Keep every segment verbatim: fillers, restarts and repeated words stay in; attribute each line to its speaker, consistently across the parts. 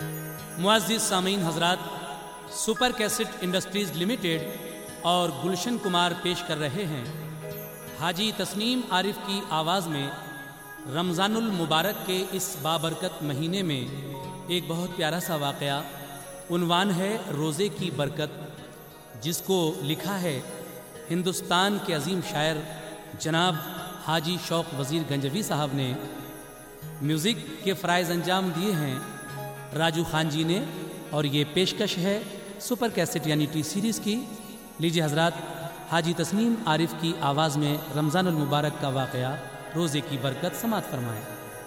Speaker 1: मुअज़्ज़िज़ सामीन हज़रात, super cassette industries limited और गुलशन कुमार पेश कर रहे हैं हाजी तस्नीम आरिफ की आवाज़ में रमज़ानुल मुबारक के इस बाबरकत महीने में एक बहुत प्यारा सा वाक़या। उन्वान है रोज़े की बरकत, जिसको लिखा है हिंदुस्तान के अजीम शायर जनाब हाजी शौक़ वज़ीर गंजवी साहब ने। म्यूज़िक के फ़राइज़ अंजाम दिए हैं राजू खान जी ने, और ये पेशकश है सुपर कैसेट यानी टी सीरीज़ की। लीजिए हज़रात, हाजी तस्नीम आरिफ की आवाज़ में रमज़ानुल मुबारक का वाक़या रोज़े की बरकत समात फरमाएं।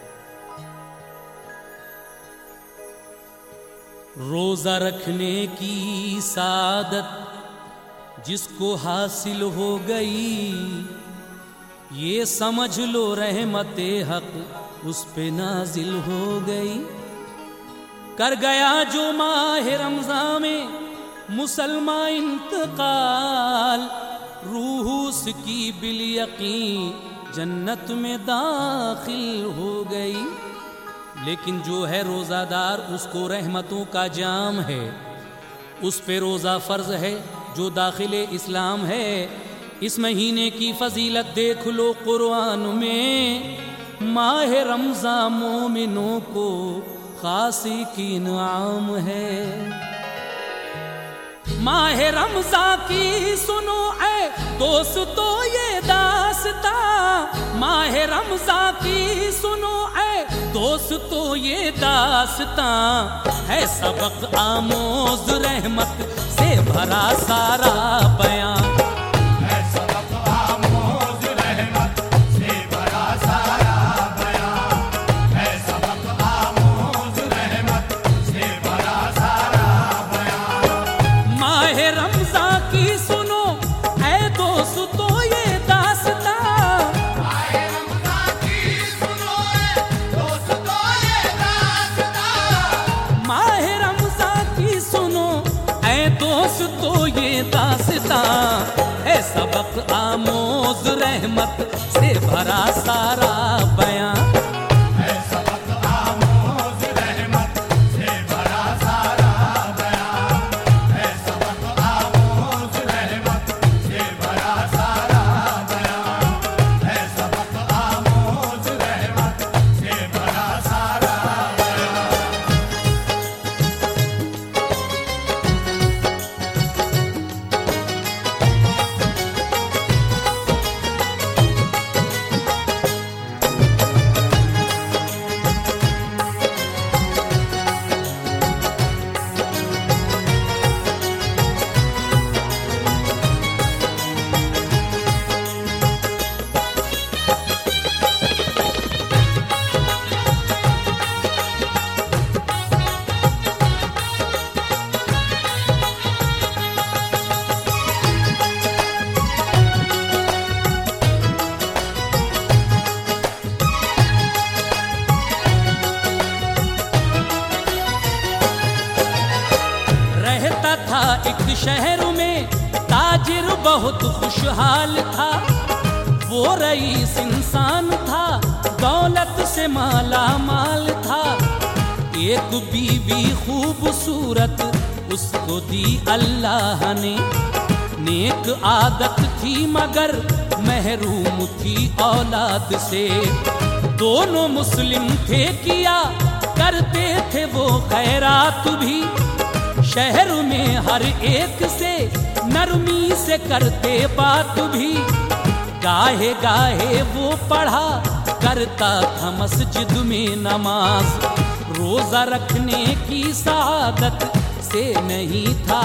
Speaker 1: रोज़ा रखने की सादत जिसको हासिल हो गई, ये समझ लो रहमते हक उस पे नाजिल हो गई। कर गया जो माह रमज़ान में मुसलमान इंतकाल, रूह उसकी बिल यकीन जन्नत में दाखिल हो गई। लेकिन जो है रोज़ादार उसको रहमतों का जाम है, उस पे रोज़ा फ़र्ज है जो दाखिले इस्लाम है। इस महीने की फजीलत देख लो कुरान में, माह रमज़ान मोमिनों को खासी की नाम है। माह रमज़ान की सुनो ऐ दोस्तों ये दास्ता, माह रमज़ान की सुनो ऐ दोस्तों ये दास्ता है सबक आमोज रहमत से भरा सारा बयान। दोस्तों ये दास्ता है सबक आमोज रहमत से भरा सारा बयान। एक शहर में ताजिर बहुत खुशहाल था, वो रईस इंसान था, दौलत से माला माल था। एक बीवी खूबसूरत उसको दी अल्लाह ने, नेक आदत थी मगर महरूम थी औलाद से। दोनों मुस्लिम थे, किया करते थे वो खैरात भी, शहर में हर एक से नरमी से करते बात भी। गाहे गाहे वो पढ़ा करता था मस्जिद में नमाज, रोज़ा रखने की सादत से नहीं था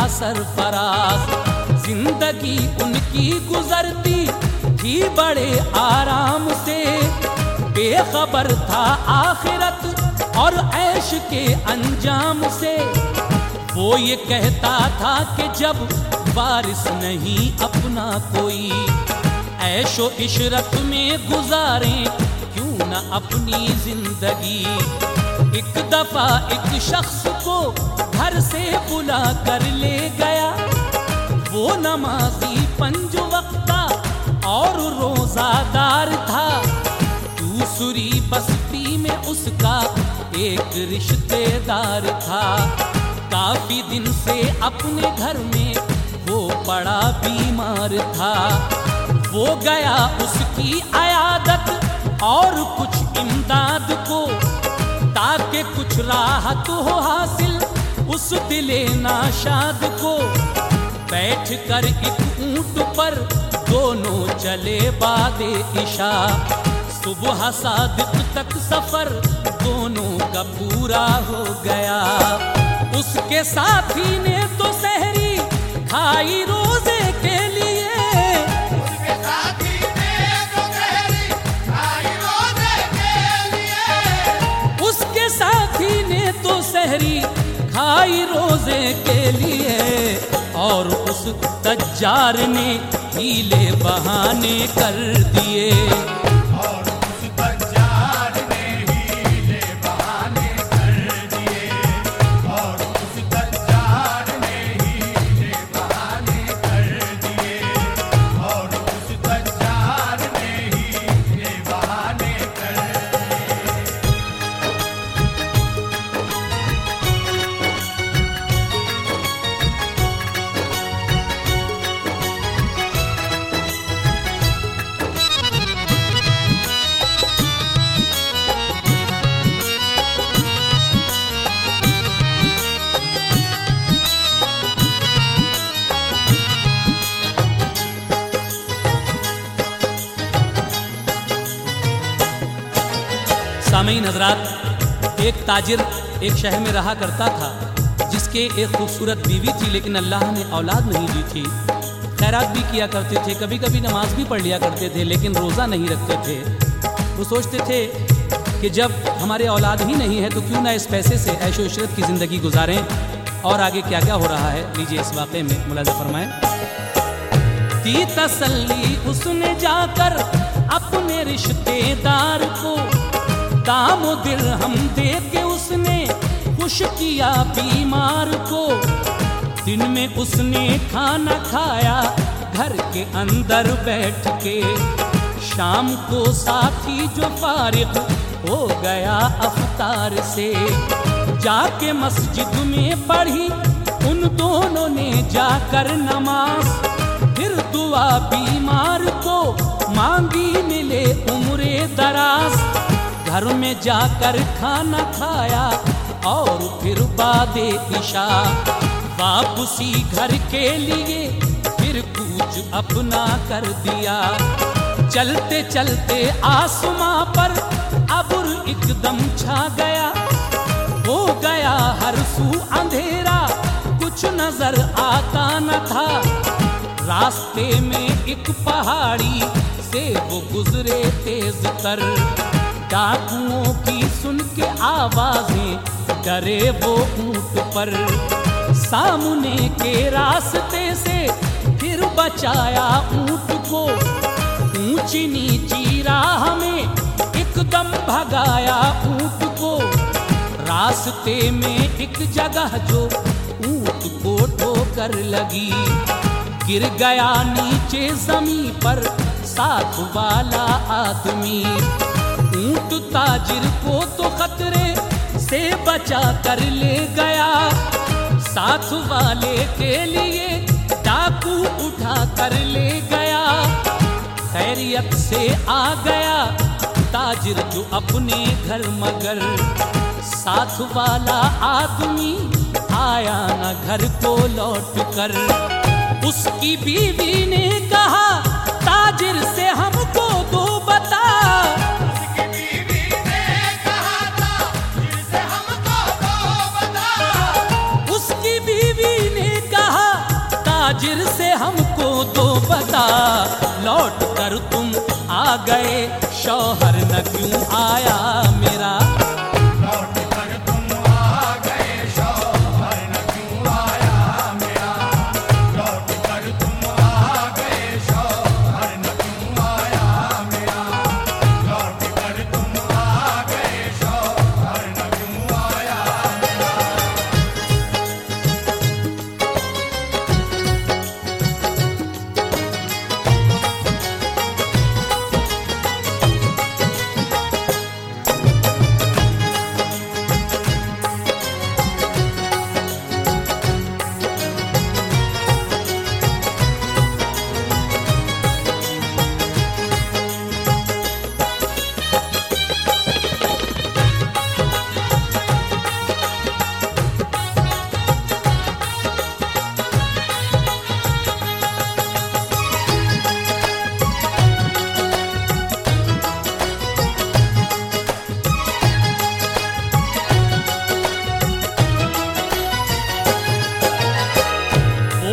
Speaker 1: सरफराज। जिंदगी उनकी गुजरती थी बड़े आराम से, बेखबर था आखिरत और ऐश के अंजाम से। वो ये कहता था कि जब वारिस नहीं अपना कोई, ऐशो इशरत में गुजारें क्यों न अपनी जिंदगी। एक दफा एक शख्स को घर से बुला कर ले गया, वो नमाजी पंज वक्ता और रोजादार था। दूसरी बस्ती में उसका एक रिश्तेदार था, काफी दिन से अपने घर में वो बड़ा बीमार था। वो गया उसकी अयादत और कुछ इमदाद को, ताकि कुछ राहत हो हासिल उस दिले नाशाद को। बैठ कर एक ऊंट पर दोनों चले बादे इशा, सुबह सादिक तक सफर दोनों का पूरा हो गया। उसके साथी ने तो सहरी खाई रोजे के लिए,
Speaker 2: उसके साथी ने तो सहरी खाई रोजे के लिए,
Speaker 1: उसके साथी ने तो सहरी खाई रोजे के लिए। और उस तज्जार ने हीले बहाने कर दिए,
Speaker 2: और उस तज्जार ने हीले बहाने कर दिए, और उस तज्जार ने हीले बहाने कर दिए, और उस तज्जार ने हीले बहाने कर दिए।
Speaker 1: सामईन हजरात, एक ताजिर एक शहर में रहा करता था, जिसके एक खूबसूरत बीवी थी, लेकिन अल्लाह ने औलाद नहीं दी थी। खैरात भी किया करते थे, कभी कभी नमाज भी पढ़ लिया करते थे, लेकिन रोज़ा नहीं रखते थे। वो सोचते थे कि जब हमारे औलाद ही नहीं है तो क्यों ना इस पैसे से ऐशो इशरत की ज़िंदगी गुजारें। और आगे क्या क्या हो रहा है लीजिए इस वाक़े में मुलाज़ा फरमाएं। दी तसल्ली उसने जाकर अपने रिश्तेदार को, दाम दिरहम दे के उसने खुश किया बीमार को। दिन में उसने खाना खाया घर के अंदर बैठ के, शाम को साथी जो फारिग हो गया अफ्तार से, जाके मस्जिद में पढ़ी उन दोनों ने जाकर नमाज। फिर दुआ बीमार को मांगी मिले उम्रे दराज। घर में जाकर खाना खाया और फिर बादे इशा, वापसी घर के लिए फिर कूच अपना कर दिया। चलते चलते आसमां पर अब्र एकदम छा गया, हो गया हर सू अंधेरा, कुछ नजर आता न था। रास्ते में एक पहाड़ी से वो गुजरे तेज तर, डाकुओं की सुन के आवाजें डरे वो ऊंट पर। सामने के रास्ते से फिर बचाया ऊंट को, ऊंची नीची राह में एकदम भगाया ऊंट को। रास्ते में एक जगह जो ऊंट को ठोकर लगी, गिर गया नीचे जमीन पर साथ वाला आदमी। ऊंट ताजिर को तो खतरे से बचा कर ले गया, साथ वाले के लिए डाकू उठा कर ले गया। खैरियत से आ गया ताजिर जो अपने घर, मगर साथ वाला आदमी आया न घर को लौट कर। उसकी बीवी ने कहा ताजिर से हमको दो बता,
Speaker 2: उसकी बीवी ने कहा ताजिर से हमको दो बता,
Speaker 1: उसकी बीवी ने कहा ताजिर से हमको दो बता। लौट कर तुम आ गए शौहर न क्यों आया मेरा,
Speaker 2: लौट कर तुम आ गए शौहर न क्यों आया मेरा, लौट कर तुम आ गए शौहर न क्यों आया मेरा, लौट कर तुम आ गए शौहर न क्यों आया मेरा।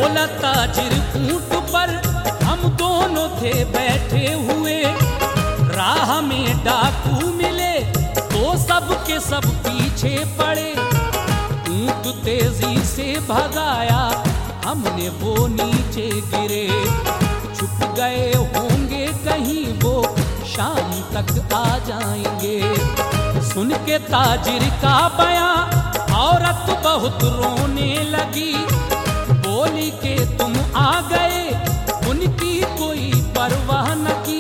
Speaker 1: बोला ताजिर ऊंट पर हम दोनों थे बैठे हुए, राह में डाकू मिले तो सब के सब पीछे पड़े। ऊंट तेजी से भगाया हमने वो नीचे गिरे, छुप गए होंगे कहीं वो शाम तक आ जाएंगे। सुन के ताजिर का बयां औरत बहुत रोने लगी, बोली के तुम आ गए उनकी कोई परवाह न की।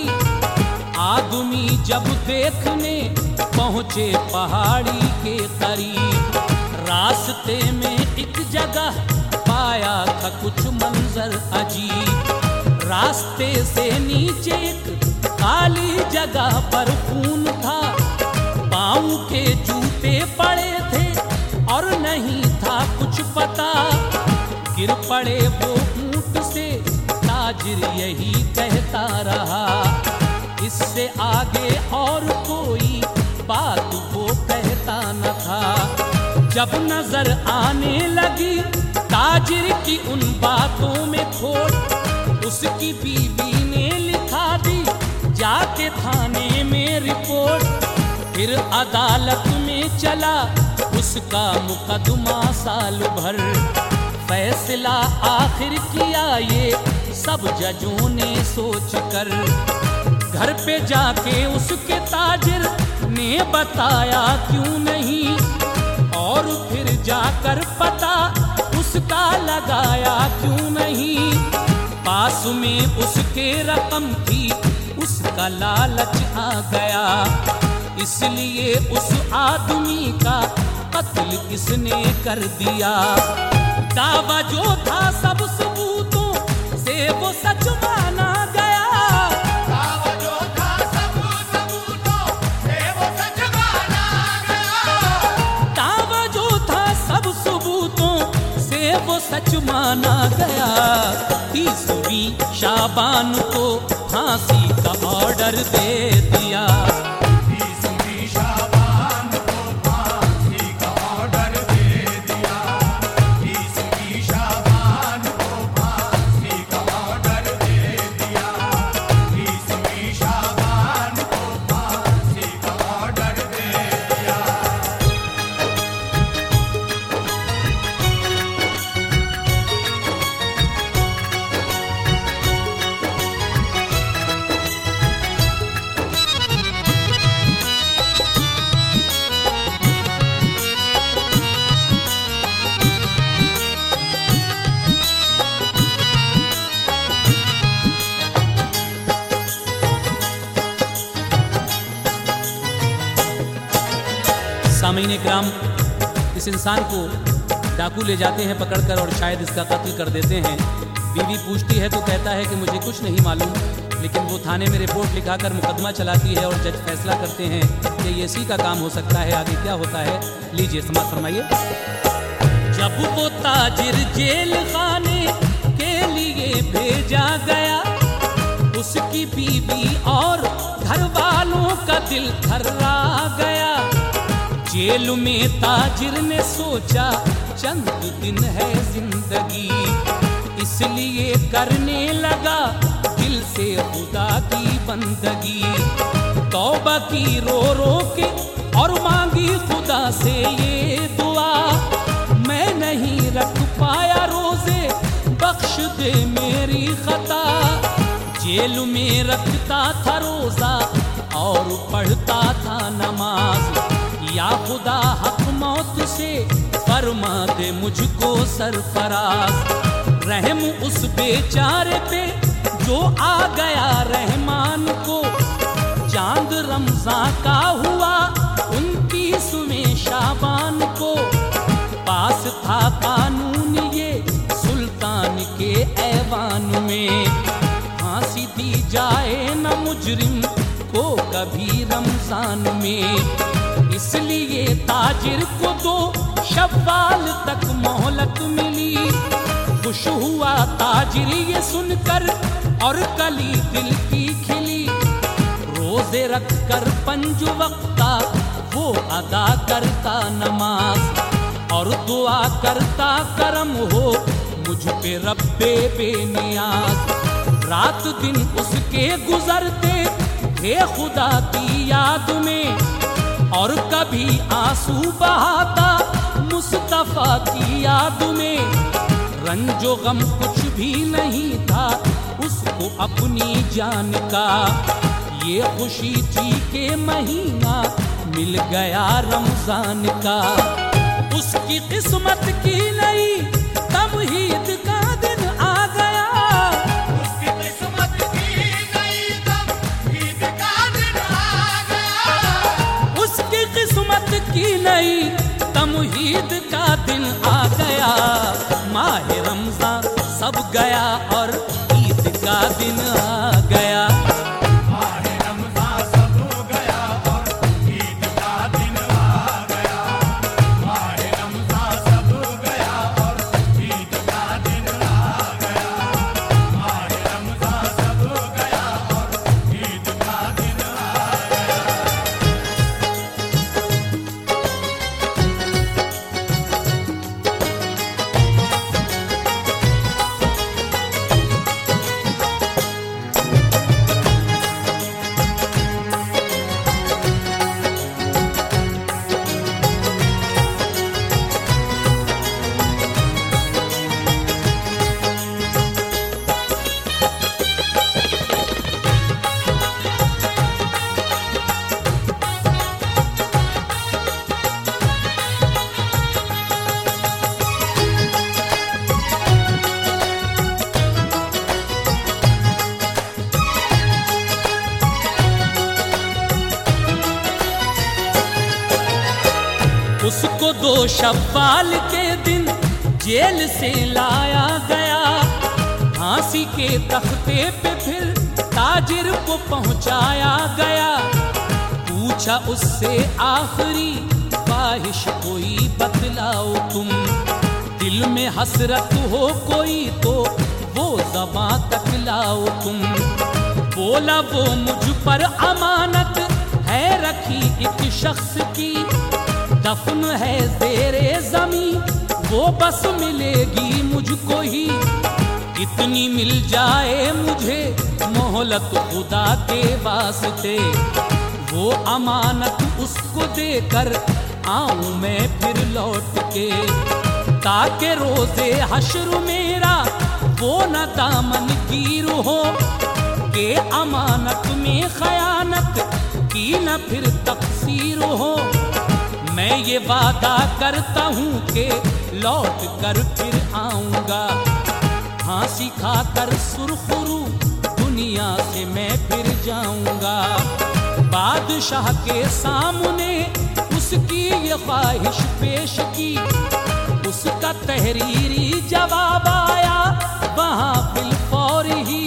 Speaker 1: आदमी जब देखने पहुंचे पहाड़ी के करीब, रास्ते में एक जगह पाया था कुछ मंजर अजीब। रास्ते से नीचे एक काली जगह पर खून था, पाँव के जूते पड़े थे और नहीं था कुछ पता। गिर पड़े वो ऊंट से, ताजिर यही कहता रहा, इससे आगे और कोई बात वो कहता न था। जब नजर आने लगी ताजिर की उन बातों में खोट, उसकी बीवी ने लिखा दी जाके थाने में रिपोर्ट। फिर अदालत में चला उसका मुकदमा साल भर, फैसला आखिर किया ये सब जजों ने सोच कर। घर पे जाके उसके ताजिर ने बताया क्यों नहीं, और फिर जाकर पता उसका लगाया क्यों नहीं। पास में उसके रकम थी, उसका लालच आ गया, इसलिए उस आदमी का कत्ल किसने कर दिया। दावा जो था सब सबूतों से वो सच माना गया,
Speaker 2: दावा जो था सब सबूतों से वो सच माना गया।
Speaker 1: दावा जो था सब सबूतों से वो सच माना गया। तीसवीं शाबान को फांसी का ऑर्डर दे दिया।
Speaker 2: तीसवीं शाबान को फांसी का ऑर्डर दे दिया। तीसवीं शाबान को फांसी का ऑर्डर दे दिया। तीसवीं शाबान को फांसी का ऑर्डर दे दिया।
Speaker 1: सामीन इकराम, इस इंसान को डाकू ले जाते हैं पकड़कर और शायद इसका कत्ल कर देते हैं। बीवी पूछती है तो कहता है कि मुझे कुछ नहीं मालूम, लेकिन वो थाने में रिपोर्ट लिखाकर मुकदमा चलाती है और जज फैसला करते हैं कि ये इसी का काम हो सकता है। आगे क्या होता है लीजिए समाप्त फरमाइए। जब वो ताजिर जेल खाने के लिए भेजा गया, उसकी बीवी और घर वालों का दिल थर्रा गया। जेल में ताजिर ने सोचा चंद दिन है जिंदगी, इसलिए करने लगा दिल से खुदा की बंदगी। तौबा की रो रो के और मांगी खुदा से ये दुआ, मैं नहीं रख पाया रोजे बख्श दे मेरी खता। जेल में रखता था रोजा और पढ़ता था नमाज, या खुदा हक मौत से फरमा दे मुझको सरफराज। रहम उस बेचारे पे जो आ गया रहमान को, चांद रमजान का हुआ उनतीसवें शाबान को। पास था कानून ये सुल्तान के ऐवान में, फांसी दी जाए न मुजरिम को कभी रमजान में। इसलिए ताजिर को दो शव्वाल तक मोहलत मिली। खुश हुआ ताजिर ये सुनकर और कली दिल की खिली। रोजे रख कर पंज वक्ता वो अदा करता नमाज, और दुआ करता करम हो मुझ पे रब रब्बे बेनियाज। रात दिन उसके गुजरते थे खुदा की याद में, और कभी आंसू बहाता मुस्तफा की याद में। रंजो गम कुछ भी नहीं था उसको अपनी जान का, ये खुशी थी कि महीना मिल गया रमजान का। उसकी किस्मत की नई तमहीद का दिन आ गया,
Speaker 2: उसकी किस्मत की नई तमहीद का दिन आ गया,
Speaker 1: उसकी किस्मत की नई तमहीद का दिन आ गया। माह रमजान सब गया और ईद का दिन आ गया।
Speaker 2: माह रमजान सब गया और ईद का दिन आ गया, माह रमजान सब गया और ईद का दिन आ गया, माह रमजान सब गया और ईद का दिन आ गया।
Speaker 1: उसको दो शव्वाल के दिन जेल से लाया गया, फांसी के तख्ते पे फिर ताजिर को पहुंचाया गया। पूछा उससे आखिरी ख्वाहिश कोई बतलाओ तुम, दिल में हसरत हो कोई तो वो ज़बां तक लाओ तुम। बोला वो मुझ पर अमानत है रखी एक शख्स की, दफन है ज़ेरे ज़मीं वो बस मिलेगी मुझको ही। इतनी मिल जाए मुझे मोहलत खुदा के वास्ते, वो अमानत उसको देकर आऊं मैं फिर लौट के, ताकि रोज़े हश्र मेरा वो न दामन गिर हो, के अमानत में खयानत की न फिर तकसीर हो। मैं ये वादा करता हूँ कि लौट कर फिर आऊँगा, फांसी खाकर सुरखरू दुनिया से मैं फिर जाऊँगा। बादशाह के सामने उसकी ये ख्वाहिश पेश की, उसका तहरीरी जवाब आया वहाँ फिलफौर ही।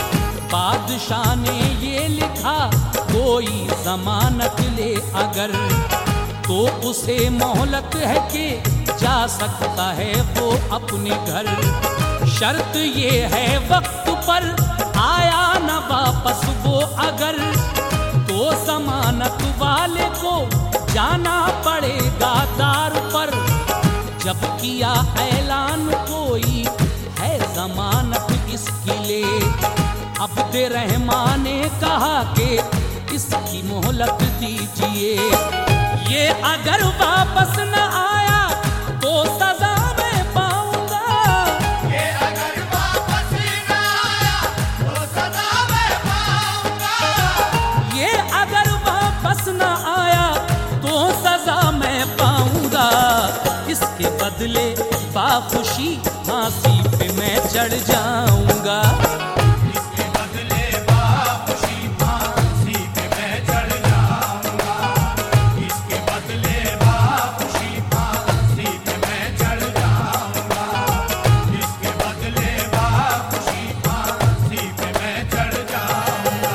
Speaker 1: बादशाह ने ये लिखा कोई जमानत ले अगर, तो उसे मोहलत है कि जा सकता है वो अपने घर। शर्त ये है वक्त पर आया न वापस वो अगर, तो जमानत वाले को जाना पड़ेगा दार पर। जब किया ऐलान कोई है जमानत इसके लिए, अब्द रहमान ने कहा कि इसकी मोहलत दीजिए। ये अगर वापस न आया तो सजा मैं पाऊंगा,
Speaker 2: ये अगर वापस न आया तो सजा मैं पाऊंगा,
Speaker 1: ये अगर वापस न आया तो सजा मैं पाऊंगा। इसके बदले बाखुशी फांसी पे मैं चढ़ जाऊंगा,
Speaker 2: इसके बदले बाखुशी फांसी पे मैं चढ़ जाऊंगा, इसके बदले बाखुशी फांसी पे मैं चढ़ जाऊंगा, इसके बदले बाखुशी फांसी पे मैं चढ़ जाऊंगा।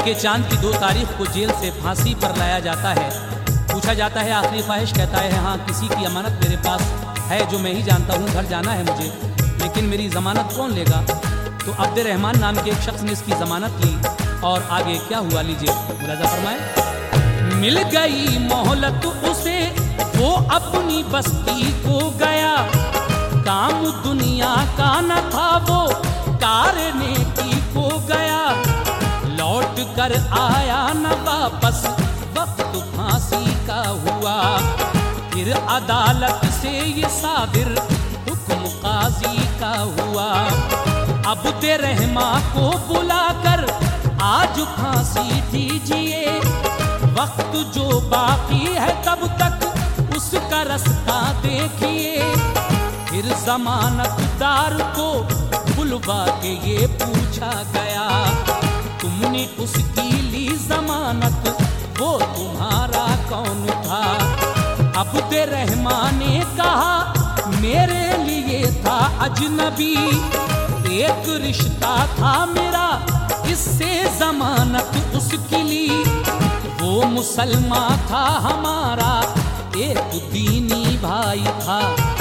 Speaker 1: के चांद की दो तारीख को जेल से फांसी पर लाया जाता है। पूछा जाता है आखिरी ख्वाहिश, कहता है हाँ किसी की अमानत मेरे पास है जो मैं ही जानता हूँ, घर जाना है मुझे, लेकिन मेरी ज़मानत कौन लेगा। तो अब्दुर रहमान नाम के एक शख्स ने इसकी ज़मानत ली और आगे क्या हुआ लीजिए मुलाजा फरमाए। मिल गई मोहलत उसे, वो अपनी बस्ती को गया, काम दुनिया का न था वो कारने की को गया, लौट कर आया न वापस वक्त फांसी का हुआ, फिर अदालत से ये सादिर हुक्म काजी का हुआ, अब दे रहमा को बुलाकर आज फांसी दीजिए, वक्त जो बाकी है तब तक उसका रास्ता देखिए। फिर जमानतदार को बुलवा के ये पूछा गया, तुमने उसकी ली जमानत वो तुम्हारा कौन था। अब दे रहमान ने कहा मेरे लिए था अजनबी, एक रिश्ता था मेरा इससे जमानत उसकी ली, वो मुसलमान था हमारा एक दीनी भाई था,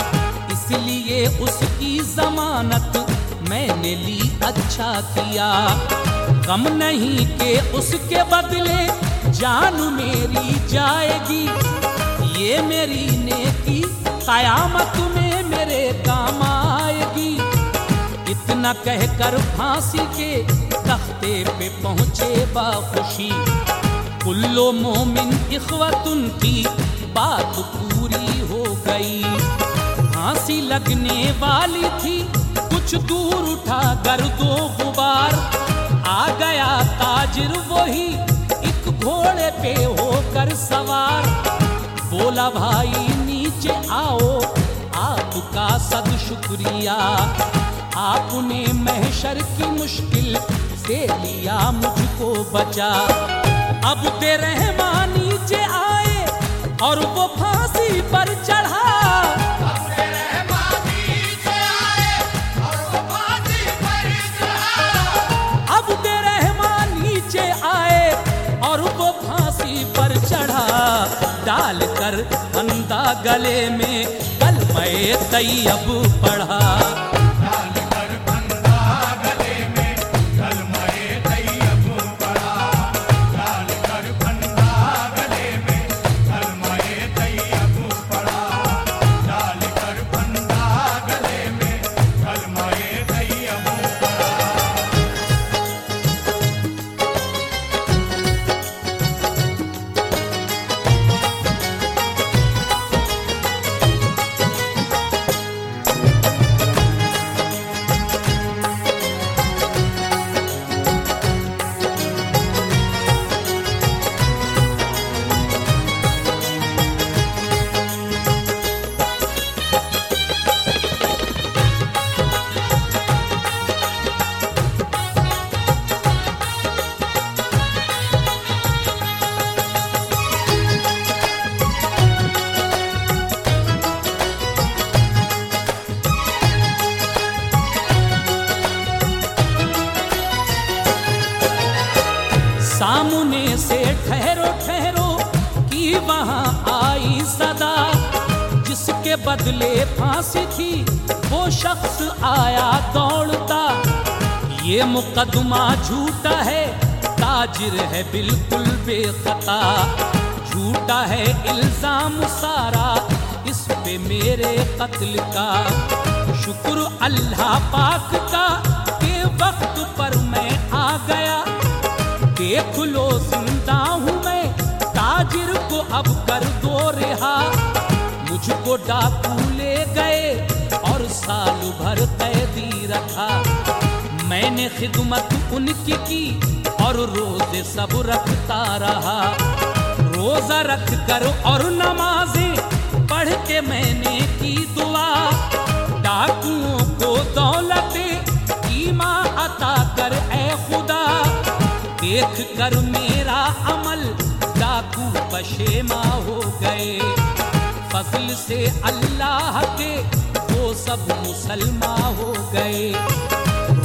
Speaker 1: इसलिए उसकी जमानत मैंने ली, अच्छा किया। गम नहीं के उसके बदले जान मेरी जाएगी, ये मेरी नेकी कयामत में मेरे काम आएगी। इतना कहकर फांसी के तख्ते पे पहुंचे बाखुशी, कुल्लो मोमिन इख्वतुन की बात पूरी हो गई। फांसी लगने वाली थी, कुछ दूर उठा गर्दो गुबार, आ गया ताजिर वही एक घोड़े पे होकर सवार, बोला भाई नीचे आओ आपका सद शुक्रिया, आपने महशर की मुश्किल से लिया मुझको बचा। अब दे रहमान नीचे आए और वो फांसी पर चढ़ा, डाल कर फंदा गले में कलमे तैयब पढ़ा,
Speaker 2: डाल कर फंदा गले में कलमे तैयब पढ़ा, डाल कर फंदा गले में कलमे तैयब पढ़ा, डाल कर फंदा गले में कलमे तैयब पढ़ा।
Speaker 1: सामने से ठहरो ठहरो कि वहां आई सदा, जिसके बदले फांसी थी वो शख्स आया दौड़ता, ये मुकदमा झूठा है ताजिर है बिल्कुल बेखता, झूठा है इल्जाम सारा इस पे मेरे कत्ल का, शुक्र अल्लाह पाक का के वक्त पर मैं आ गया, देख लो जिंदा हूँ मैं ताजिर को अब कर दो रिहा, मुझको डाकू ले गए और साल भर कैदी रखा, मैंने खिदमत उनकी की और रोजे सब रखता रहा, रोजा रख कर और नमाजें पढ़ के मैंने की दुआ, डाकुओं को दौलते ईमान अता कर ए खुदा, देख कर मेरा अमल डाकू पशेमा हो गए, फजल से अल्लाह के वो सब मुसलमान हो गए,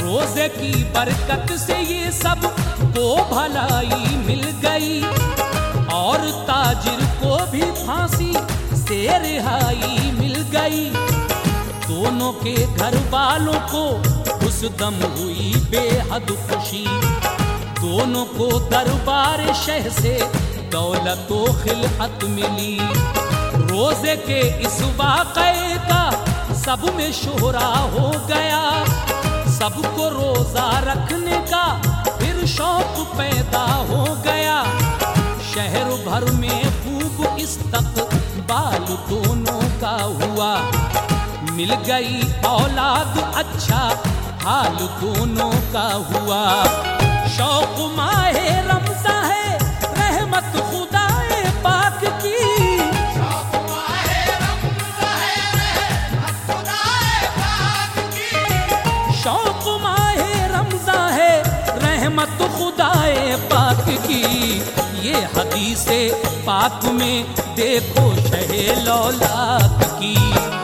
Speaker 1: रोजे की बरकत से ये सब को भलाई मिल गई और ताजिर को भी फांसी से रिहाई मिल गई। दोनों के घर वालों को उस दम हुई बेहद खुशी, दोनों को दरबार शह से दौलत व खिलअत मिली। रोजे के इस वाक़े का सब में शोहरा हो गया, सबको रोजा रखने का फिर शौक पैदा हो गया। शहर भर में खूब इस्तकबाल दोनों का हुआ, मिल गई औलाद अच्छा हाल दोनों का हुआ। शौक माहे रमज़ा है रहमत खुदाए पाक की,
Speaker 2: शौक माहे रमज़ा है रहमत खुदाए पाक की,
Speaker 1: शौक माहे रमज़ा है रहमत खुदाए पाक की। ये हदीसे पाक में देखो शहे लौलाक की।